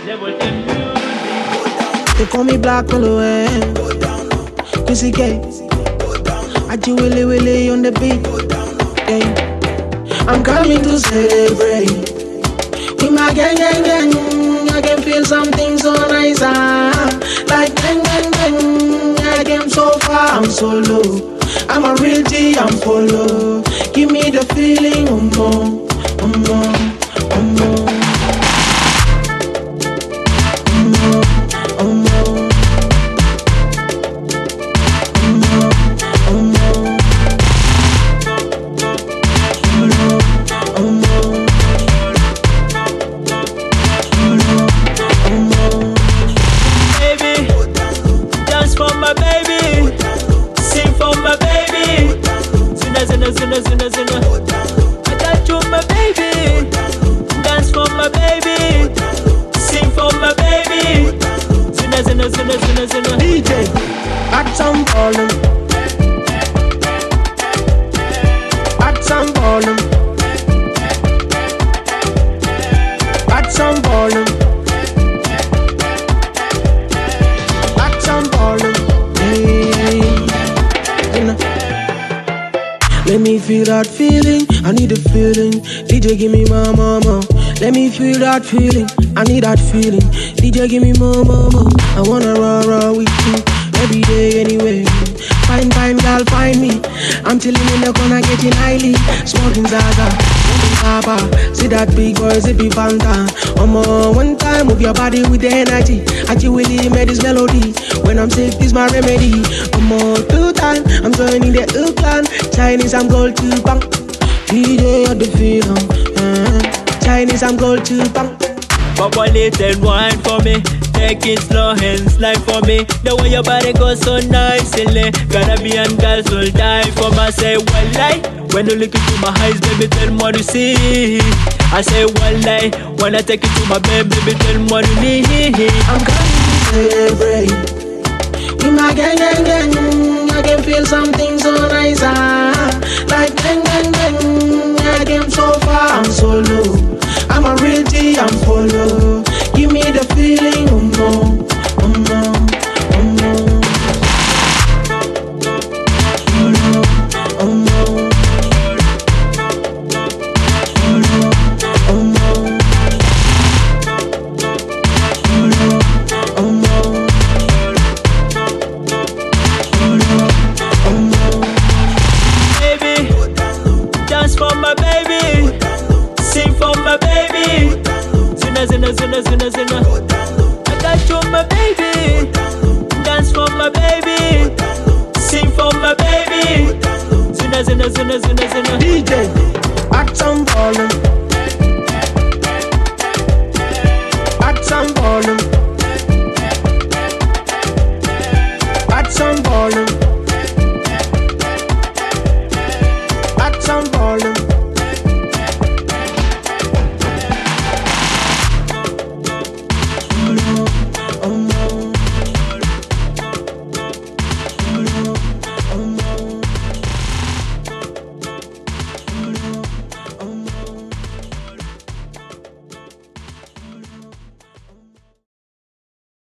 They call me Black Willow, Chrissy K. I do willy willy on the beat. I'm coming to celebrate with my gang. I can feel something so nice, like bang. I came so far, I'm so low. I'm a real G, I'm follow. Give me the feeling, more. DJ, add some volume. Add some volume. Add some volume. Add some volume. Hey. Let me feel that feeling. I need a feeling. DJ, give me more. Let me feel that feeling. I need that feeling. DJ, give me more. I wanna raw with you every day, anyway. Fine, girl, find me. I'm chilling in the corner, getting highly. Smoking Zaza, smoking Papa. See that big boy, zippy Fanta. One time, move your body with the energy. I really made this melody. When I'm sick, this my remedy. Two time, I'm joining the clan. Chinese, I'm gold to bang. DJ, the feeling. Chinese, I'm gold to bang. Populate and wine for me. Take it slow and slide for me. The way your body goes so nicely. Caribbean girls will die for me. I say, one lie. When you look into my eyes, baby, tell me what you see. I say, one lie. When I take you to my bed, baby, tell me what you need. I'm coming to celebrate with my gang. I can feel something so nice, like bang. I came so far, I'm so low. I'm a real G, I'm follow. Give me the feeling, more. Baby, dance for my baby. Sing for my baby. Zina. I got you, my baby. Dance for my baby. Sing for my baby. Zina. DJ, add some volume. Add some volume. Add some volume.